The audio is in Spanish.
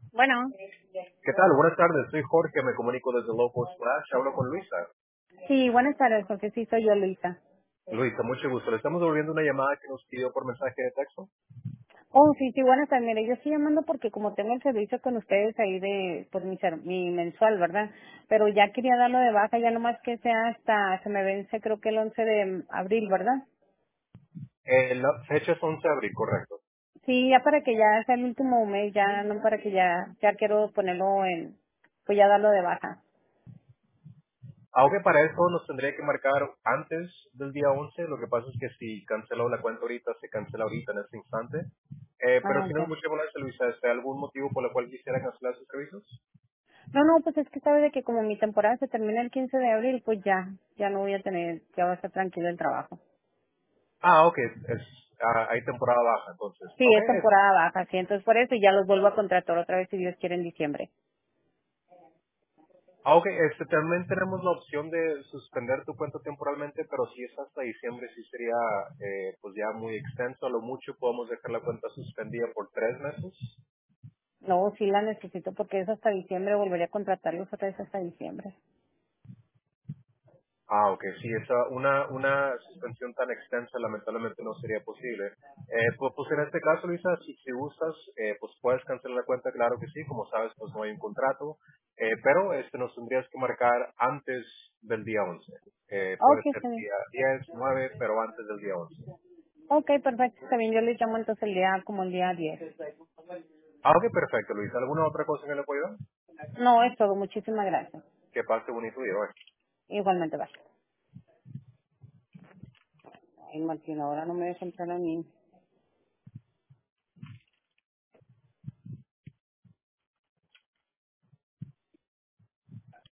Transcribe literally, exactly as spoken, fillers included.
Bueno, ¿Qué tal? Buenas tardes, soy Jorge, me comunico desde Local Splash, hablo con Luisa. sí, buenas tardes, porque sí soy yo, Luisa. Luisa, mucho gusto. Le estamos devolviendo una llamada que nos pidió por mensaje de texto. Oh, sí, sí, buenas tardes. Mire, yo estoy llamando porque como tengo el servicio con ustedes ahí de, pues mi, ser- mi mensual, ¿verdad? Pero ya quería darlo de baja, ya nomás que sea hasta, se me vence creo que el once de abril, ¿verdad? Eh, la fecha es once de abril, correcto. Sí, ya para que ya sea el último mes, ya no para que ya, ya quiero ponerlo en, pues ya darlo de baja. Aunque para eso nos tendría que marcar antes del día once, lo que pasa es que si canceló la cuenta ahorita, se cancela ahorita en este instante. Eh, pero Ah, si no ok. es mucha molestia, Luisa, ¿es algún motivo por el cual quisiera cancelar sus servicios? No, no, pues es que sabe de que como mi temporada se termina el quince de abril, pues ya, ya no voy a tener, ya va a estar tranquilo el trabajo. Ah, ok, es, ah, hay temporada baja, entonces. Sí, Ok, es temporada baja, sí, entonces por eso ya los vuelvo a contratar otra vez si Dios quiere en diciembre. Ah, ok, este, también tenemos la opción de suspender tu cuenta temporalmente, pero si es hasta diciembre, sí sería eh, pues ya muy extenso. A lo mucho podemos dejar la cuenta suspendida por tres meses. No, sí la necesito porque es hasta diciembre, volvería a contratarlos otra vez hasta diciembre. Ah, ok, sí, esa, una, una suspensión tan extensa lamentablemente no sería posible. Eh, pues, pues en este caso, Luisa, si, si gustas, eh, pues puedes cancelar la cuenta, claro que sí, como sabes, pues no hay un contrato, eh, pero este nos tendrías que marcar antes del día once. Eh, Ok, puede ser está bien. día diez, nueve, pero antes del día once. Ok, perfecto, está bien, yo les llamo entonces el día, como el día diez. Ah, ok, perfecto, Luis. ¿Alguna otra cosa que le pueda ayudar? No, es todo, muchísimas gracias. Que pase bonito día. Bye. Igualmente, va. Ay, Martín, ahora no me deja entrar a mí.